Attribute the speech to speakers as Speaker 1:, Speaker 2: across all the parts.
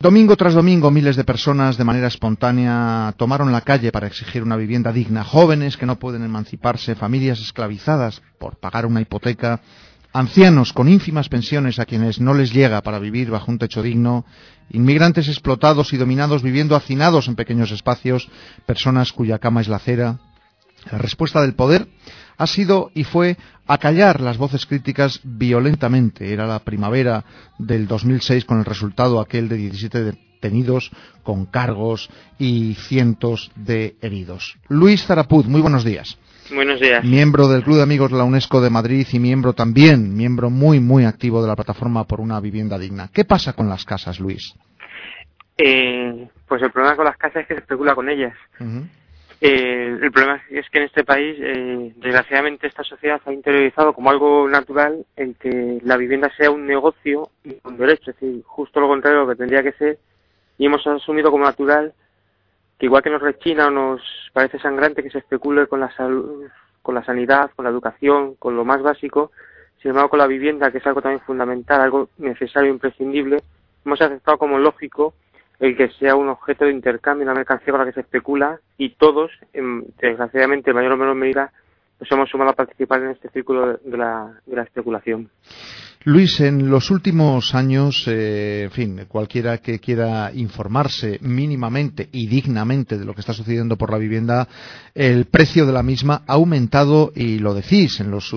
Speaker 1: Domingo tras domingo, miles de personas de manera espontánea tomaron la calle para exigir una vivienda digna. Jóvenes que no pueden emanciparse, familias esclavizadas por pagar una hipoteca, ancianos con ínfimas pensiones a quienes no les llega para vivir bajo un techo digno, inmigrantes explotados y dominados viviendo hacinados en pequeños espacios, personas cuya cama es la acera. La respuesta del poder ha sido y fue acallar las voces críticas violentamente. Era la primavera del 2006 con el resultado aquel de 17 detenidos con cargos y cientos de heridos. Luis Zarapuz, muy buenos días.
Speaker 2: Buenos días.
Speaker 1: Miembro del Club de Amigos de la UNESCO de Madrid y miembro muy activo de la Plataforma por una Vivienda Digna. ¿Qué pasa con las casas, Luis?
Speaker 2: Pues el problema con las casas es que se especula con ellas. Uh-huh. El problema es que en este país, desgraciadamente, esta sociedad ha interiorizado como algo natural el que la vivienda sea un negocio y un derecho, es decir, justo lo contrario de lo que tendría que ser, y hemos asumido como natural que igual que nos rechina o nos parece sangrante que se especule con la salud, con la sanidad, con la educación, con lo más básico, sin embargo con la vivienda, que es algo también fundamental, algo necesario e imprescindible, hemos aceptado como lógico el que sea un objeto de intercambio, una mercancía con la que se especula, y todos, desgraciadamente, en mayor o menor medida, nos hemos sumado a participar en este círculo de la especulación.
Speaker 1: Luis, en los últimos años, cualquiera que quiera informarse mínimamente y dignamente de lo que está sucediendo por la vivienda, el precio de la misma ha aumentado, y lo decís en los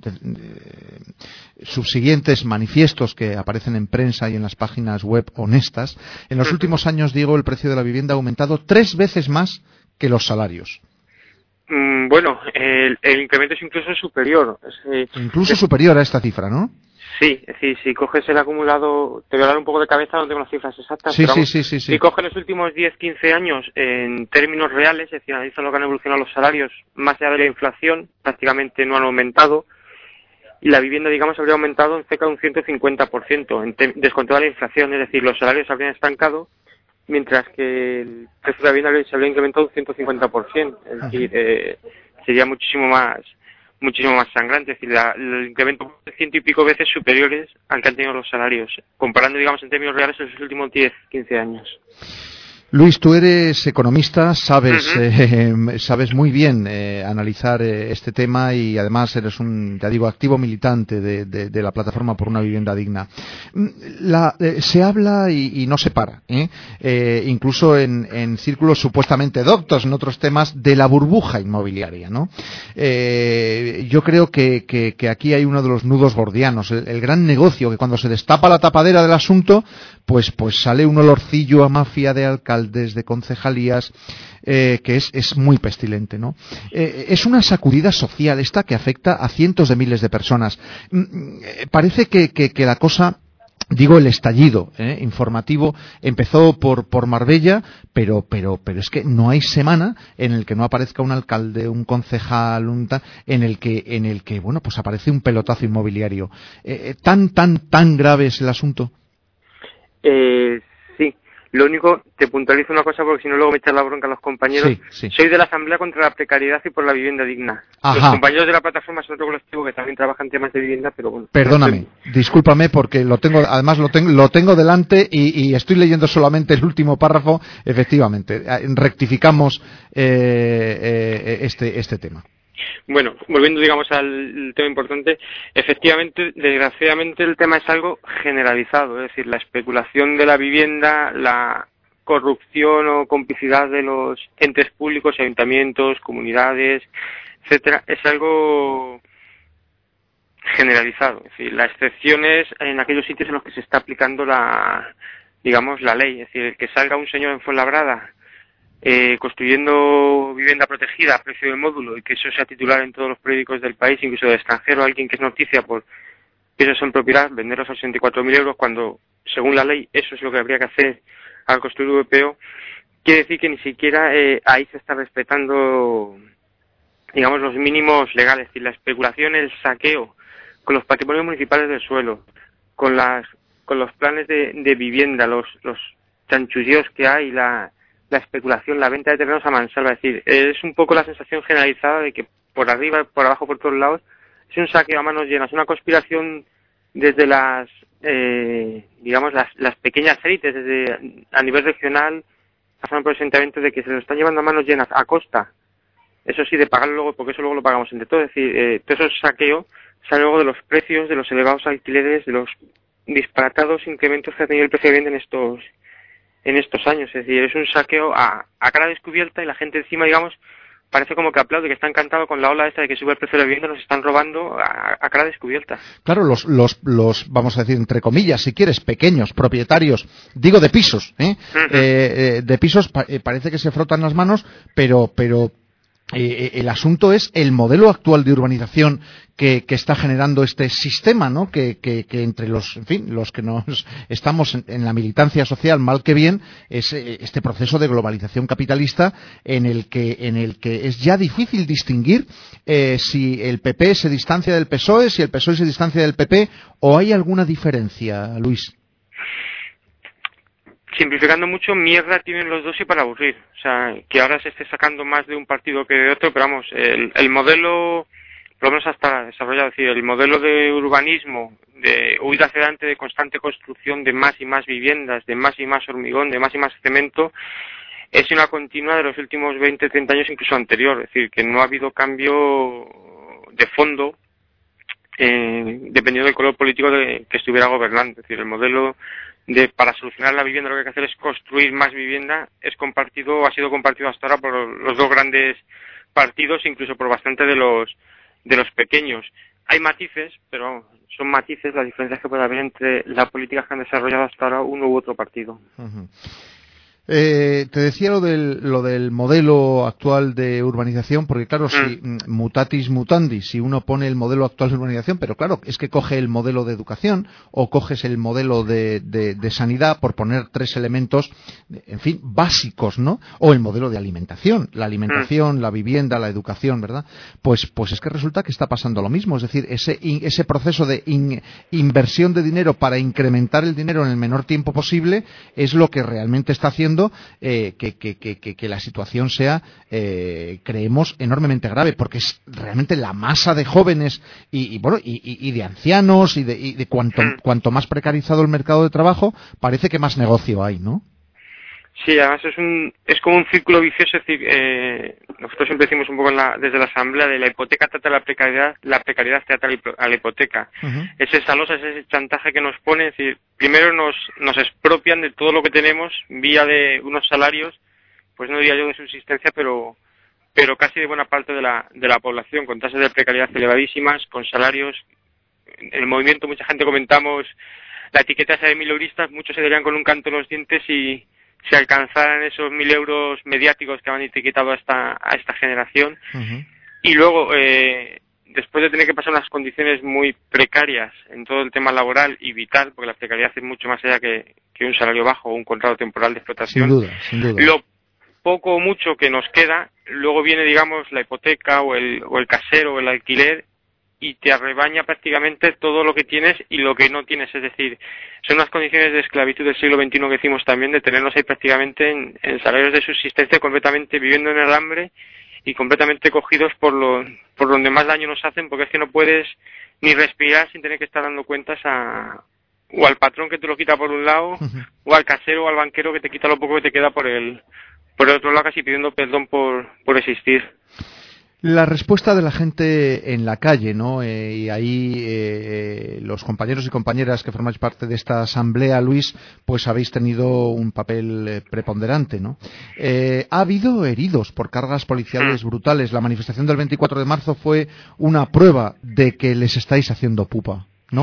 Speaker 1: subsiguientes manifiestos que aparecen en prensa y en las páginas web honestas. En los últimos años, digo, el precio de la vivienda ha aumentado 3 veces más que los salarios.
Speaker 2: Bueno, el incremento es incluso superior.
Speaker 1: Incluso superior a esta cifra, ¿no?
Speaker 2: Sí, es decir, si coges el acumulado, te voy a dar un poco de cabeza, no tengo las cifras exactas,
Speaker 1: sí,
Speaker 2: pero vamos,
Speaker 1: sí.
Speaker 2: Si coges los últimos 10-15 años en términos reales, es decir, analizan lo que han evolucionado los salarios, más allá de la inflación, prácticamente no han aumentado, y la vivienda, digamos, habría aumentado en cerca de un 150%, descontada la inflación, es decir, los salarios se habrían estancado, mientras que el precio de la vivienda se habría incrementado un 150%, es decir, sería muchísimo más sangrante, es decir, el incremento de 100 y pico veces superiores al que han tenido los salarios, comparando, digamos, en términos reales en los últimos 10-15 años.
Speaker 1: Luis, tú eres economista, sabes muy bien analizar este tema, y además eres un, ya digo, activo militante de la Plataforma por una Vivienda Digna. Se habla y no se para, incluso en círculos supuestamente doctos en otros temas, de la burbuja inmobiliaria, ¿no? Yo creo que aquí hay uno de los nudos gordianos, el gran negocio, que cuando se destapa la tapadera del asunto, pues sale un olorcillo a mafia de alcaldes, de concejalías, que es muy pestilente, ¿no? Es una sacudida social esta que afecta a cientos de miles de personas. Parece que la cosa, digo, el estallido informativo empezó por Marbella, pero es que no hay semana en el que no aparezca un alcalde, un concejal, en el que bueno, pues aparece un pelotazo inmobiliario. ¿Tan grave es el asunto?
Speaker 2: Sí. Lo único, te puntualizo una cosa porque si no luego me echan la bronca a los compañeros.
Speaker 1: Sí.
Speaker 2: Soy de la Asamblea contra la Precariedad y por la Vivienda Digna.
Speaker 1: Ajá.
Speaker 2: Los compañeros de la plataforma son otro colectivo que también trabajan en temas de vivienda, pero bueno.
Speaker 1: Perdóname, discúlpame, porque lo tengo delante y estoy leyendo solamente el último párrafo. Efectivamente, rectificamos este tema.
Speaker 2: Bueno, volviendo, digamos, al tema importante, efectivamente, desgraciadamente, el tema es algo generalizado, es decir, la especulación de la vivienda, la corrupción o complicidad de los entes públicos, ayuntamientos, comunidades, etcétera, es algo generalizado. Es decir, la excepción es en aquellos sitios en los que se está aplicando la ley, es decir, que salga un señor en Fuenlabrada construyendo vivienda protegida a precio de módulo y que eso sea titular en todos los periódicos del país, incluso de extranjero, alguien que es noticia por pisos en propiedad, venderlos a 64.000 euros cuando, según la ley, eso es lo que habría que hacer al construir VPO, quiere decir que ni siquiera ahí se está respetando, digamos, los mínimos legales. Es decir, la especulación, el saqueo con los patrimonios municipales del suelo, con los planes de vivienda, los chanchulleos que hay, la especulación, la venta de terrenos a mansalva, es decir, es un poco la sensación generalizada de que por arriba, por abajo, por todos lados, es un saqueo a manos llenas, una conspiración desde las digamos, las pequeñas élites a nivel regional, pasando por el sentimiento de que se lo están llevando a manos llenas a costa, eso sí, de pagarlo luego, porque eso luego lo pagamos entre todos. Es decir, todo eso saqueo sale luego de los precios, de los elevados alquileres, de los disparatados incrementos que ha tenido el precio de vivienda en estos años. Es decir, es un saqueo a cara descubierta y la gente encima, digamos, parece como que aplaude, que está encantado con la ola esta de que sube el precio de la vivienda, nos están robando a cara descubierta.
Speaker 1: Claro, los, vamos a decir, entre comillas, si quieres, pequeños propietarios, digo de pisos, de pisos parece que se frotan las manos, pero el asunto es el modelo actual de urbanización que está generando este sistema, ¿no? Que entre los que nos estamos en la militancia social, mal que bien, es este proceso de globalización capitalista en el que es ya difícil distinguir si el PP se distancia del PSOE, si el PSOE se distancia del PP, o hay alguna diferencia, Luis.
Speaker 2: Simplificando mucho, mierda tienen los dos y para aburrir. O sea, que ahora se esté sacando más de un partido que de otro, pero vamos, el modelo, por lo menos hasta desarrollado, es decir, el modelo de urbanismo, de huida hacia adelante, de constante construcción de más y más viviendas, de más y más hormigón, de más y más cemento, es una continua de los últimos 20, 30 años, incluso anterior. Es decir, que no ha habido cambio de fondo, dependiendo del color político que estuviera gobernando. Es decir, el modelo para solucionar la vivienda lo que hay que hacer es construir más vivienda, ha sido compartido hasta ahora por los dos grandes partidos, incluso por bastante de los pequeños. Hay matices, pero son matices las diferencias que puede haber entre las políticas que han desarrollado hasta ahora uno u otro partido.
Speaker 1: Uh-huh. Te decía lo del modelo actual de urbanización, porque claro, si mutatis mutandis, si uno pone el modelo actual de urbanización, pero claro, es que coge el modelo de educación o coges el modelo de sanidad, por poner tres elementos, en fin, básicos, ¿no? O el modelo de alimentación, la alimentación, la vivienda, la educación, ¿verdad? Pues es que resulta que está pasando lo mismo, es decir, ese proceso de inversión de dinero para incrementar el dinero en el menor tiempo posible es lo que realmente está haciendo que la situación sea, creemos, enormemente grave, porque es realmente la masa de jóvenes y de ancianos y de cuanto más precarizado el mercado de trabajo, parece que más negocio hay, ¿no?
Speaker 2: Sí, además es como un círculo vicioso. Es decir, nosotros siempre decimos un poco desde la asamblea de la hipoteca trata la precariedad trata a la hipoteca. Uh-huh. Es esa losa, es ese chantaje que nos pone. Es decir, primero nos expropian de todo lo que tenemos vía de unos salarios, pues no diría yo de subsistencia, pero casi de buena parte de la población, con tasas de precariedad elevadísimas, con salarios. En el movimiento mucha gente comentamos la etiqueta esa de 1.000 euristas, muchos se darían con un canto en los dientes y se alcanzaran esos 1.000 euros mediáticos que han etiquetado a esta generación. Uh-huh. Y luego, después de tener que pasar unas condiciones muy precarias en todo el tema laboral y vital, porque la precariedad es mucho más allá que un salario bajo o un contrato temporal de explotación,
Speaker 1: sin duda.
Speaker 2: Lo poco o mucho que nos queda, luego viene, digamos, la hipoteca o el casero o el alquiler, y te arrebaña prácticamente todo lo que tienes y lo que no tienes. Es decir, son unas condiciones de esclavitud del siglo XXI que decimos también, de tenernos ahí prácticamente en salarios de subsistencia, completamente viviendo en el hambre y completamente cogidos por donde más daño nos hacen, porque es que no puedes ni respirar sin tener que estar dando cuentas o al patrón que te lo quita por un lado, uh-huh, o al casero o al banquero que te quita lo poco que te queda por el otro lado, casi pidiendo perdón por existir.
Speaker 1: La respuesta de la gente en la calle, ¿no? Y ahí los compañeros y compañeras que formáis parte de esta asamblea, Luis, pues habéis tenido un papel preponderante, ¿no? Ha habido heridos por cargas policiales brutales. La manifestación del 24 de marzo fue una prueba de que les estáis haciendo pupa, ¿no?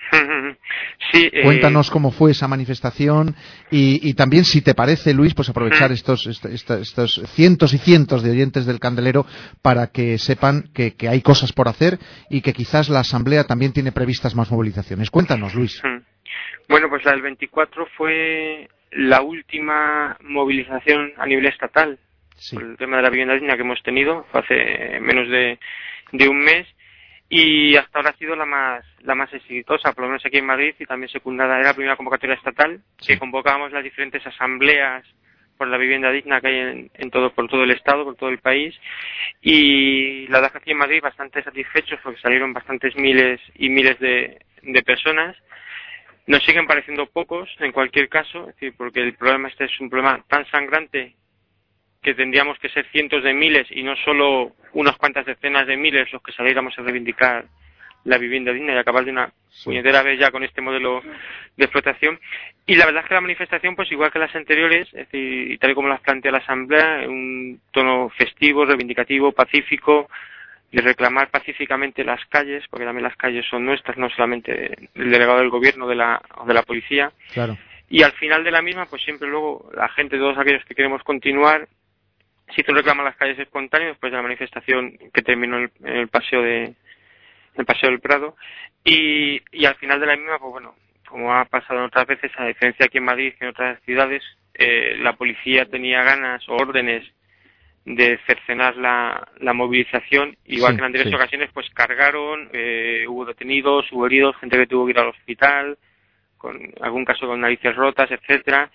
Speaker 2: Sí,
Speaker 1: cuéntanos cómo fue esa manifestación y también, si te parece, Luis, pues aprovechar estos cientos y cientos de oyentes del Candelero para que sepan que hay cosas por hacer y que quizás la Asamblea también tiene previstas más movilizaciones. Cuéntanos, Luis.
Speaker 2: Bueno, pues la del 24 fue la última movilización a nivel estatal, sí, por el tema de la vivienda digna que hemos tenido hace menos de un mes. Y hasta ahora ha sido la más exitosa, por lo menos aquí en Madrid, y también secundada. Era la primera convocatoria estatal, sí, que convocábamos las diferentes asambleas por la vivienda digna que hay por todo el Estado, por todo el país. Y la verdad que aquí en Madrid bastante satisfechos porque salieron bastantes miles y miles de personas. Nos siguen pareciendo pocos, en cualquier caso, es decir, porque el problema este es un problema tan sangrante que tendríamos que ser cientos de miles y no solo unas cuantas decenas de miles los que saliéramos a reivindicar la vivienda digna y acabar de una puñetera vez ya con este modelo de explotación. Y la verdad es que la manifestación, pues igual que las anteriores, es decir, y tal y como las plantea la Asamblea, en un tono festivo, reivindicativo, pacífico, de reclamar pacíficamente las calles, porque también las calles son nuestras, no solamente el delegado del gobierno o de la policía.
Speaker 1: Claro.
Speaker 2: Y al final de la misma, pues siempre luego la gente, todos aquellos que queremos continuar, se hizo un reclamo a las calles espontáneo después de la manifestación que terminó en el paseo del Prado, y al final de la misma, pues bueno, como ha pasado en otras veces, a diferencia aquí en Madrid que en otras ciudades, la policía tenía ganas o órdenes de cercenar la movilización, igual que en anteriores ocasiones, pues cargaron, hubo detenidos, hubo heridos, gente que tuvo que ir al hospital, con algún caso con narices rotas, etcétera,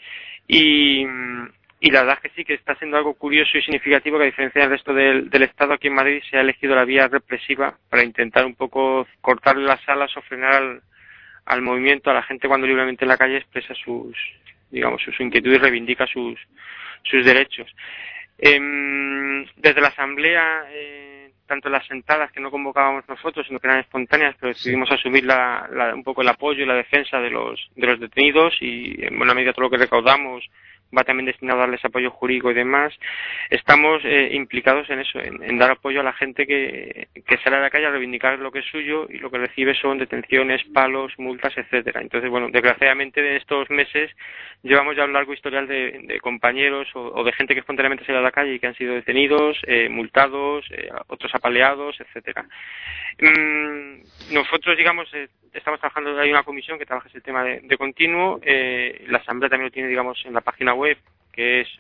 Speaker 2: y la verdad es que sí, que está siendo algo curioso y significativo que a diferencia del resto del Estado, aquí en Madrid se ha elegido la vía represiva para intentar un poco cortarle las alas o frenar al movimiento, a la gente cuando libremente en la calle expresa sus inquietud y reivindica sus derechos. Desde la Asamblea, tanto las sentadas que no convocábamos nosotros, sino que eran espontáneas, pero decidimos asumir un poco el apoyo y la defensa de los detenidos, y en buena medida todo lo que recaudamos va también destinado a darles apoyo jurídico y demás. Estamos implicados en eso, en dar apoyo a la gente que sale a la calle a reivindicar lo que es suyo, y lo que recibe son detenciones, palos, multas, etcétera. Entonces, bueno, desgraciadamente de estos meses llevamos ya un largo historial de compañeros o de gente que espontáneamente sale a la calle y que han sido detenidos, multados, otros apaleados, etcétera. Nosotros, digamos, estamos trabajando, hay una comisión que trabaja ese tema de continuo. La Asamblea también lo tiene, digamos, en la página web, que es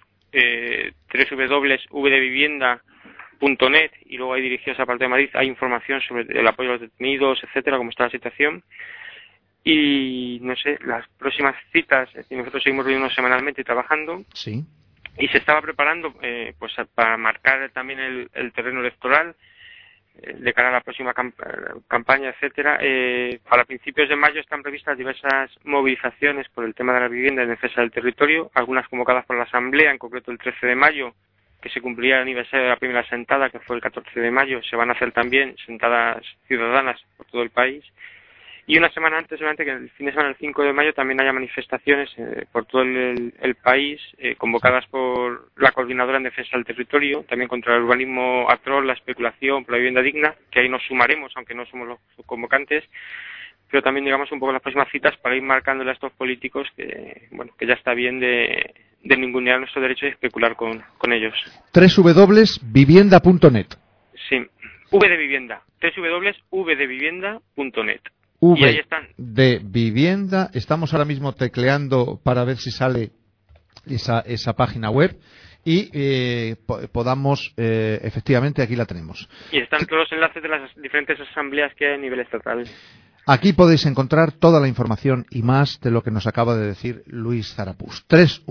Speaker 2: www.vdevivienda.net, y luego ahí dirigidos a parte de Madrid hay información sobre el apoyo a los detenidos, etcétera, cómo está la situación. Y no sé, las próximas citas, es decir, nosotros seguimos reuniéndonos semanalmente y trabajando.
Speaker 1: Sí.
Speaker 2: Y se estaba preparando pues para marcar también el terreno electoral de cara a la próxima campaña, etcétera. Para principios de mayo están previstas diversas movilizaciones por el tema de la vivienda en defensa del territorio, algunas convocadas por la Asamblea, en concreto el 13 de mayo, que se cumplirá el aniversario de la primera sentada, que fue el 14 de mayo. Se van a hacer también sentadas ciudadanas por todo el país. Y una semana antes, seguramente, que el fin de semana, el 5 de mayo, también haya manifestaciones por todo el país, convocadas por la Coordinadora en Defensa del Territorio, también contra el urbanismo atroz, la especulación por la vivienda digna, que ahí nos sumaremos, aunque no somos los convocantes, pero también, digamos, un poco las próximas citas para ir marcándole a estos políticos que ya está bien de ningunear nuestros derechos y especular con ellos.
Speaker 1: www.vivienda.net.
Speaker 2: Sí, V de Vivienda, www.vdevivienda.net. Y ahí están.
Speaker 1: De vivienda, estamos ahora mismo tecleando para ver si sale esa página web y podamos, efectivamente, aquí la tenemos.
Speaker 2: Y están todos los enlaces de las diferentes asambleas que hay a nivel estatal.
Speaker 1: Aquí podéis encontrar toda la información y más de lo que nos acaba de decir Luis Zarapús.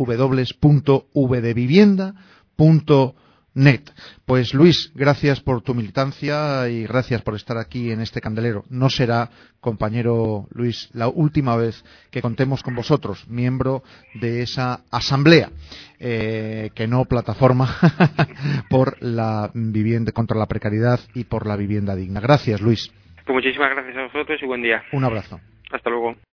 Speaker 1: www.vdevivienda.net. Pues Luis, gracias por tu militancia y gracias por estar aquí en este candelero. No será, compañero Luis, la última vez que contemos con vosotros, miembro de esa asamblea, que no plataforma por la vivienda, contra la precariedad y por la vivienda digna. Gracias, Luis.
Speaker 2: Pues muchísimas gracias a vosotros y buen día.
Speaker 1: Un abrazo.
Speaker 2: Hasta luego.